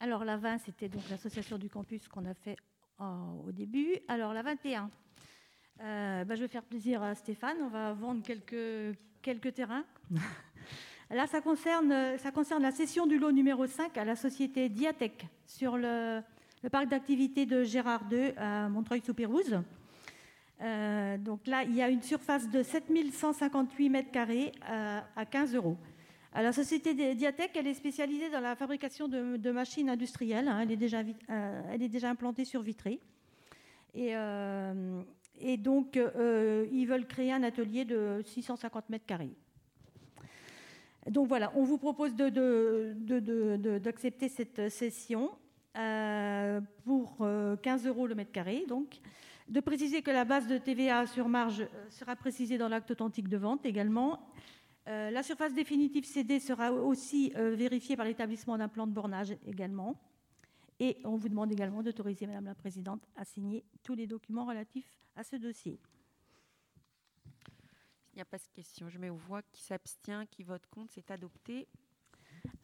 Alors, la 20, c'était donc l'association du campus qu'on a fait au début. Alors, la 21, je vais faire plaisir à Stéphane. On va vendre quelques terrains. Là, ça concerne la cession du lot numéro 5 à la société Diatec sur le parc d'activités de Gérard II à Montreuil-sous-Pérouse. Donc là, il y a une surface de 7158 mètres carrés à 15 euros. La société Diatec, elle est spécialisée dans la fabrication de machines industrielles. Elle est déjà implantée sur Vitré. Et donc, ils veulent créer un atelier de 650 mètres carrés. Donc voilà, on vous propose d'accepter cette cession pour 15 euros le mètre carré. Donc, de préciser que la base de TVA sur marge sera précisée dans l'acte authentique de vente également. La surface définitive cédée sera aussi vérifiée par l'établissement d'un plan de bornage également. Et on vous demande également d'autoriser Madame la Présidente à signer tous les documents relatifs à ce dossier. Il n'y a pas de question. Je mets aux voix. Qui s'abstient, qui vote contre, c'est adopté.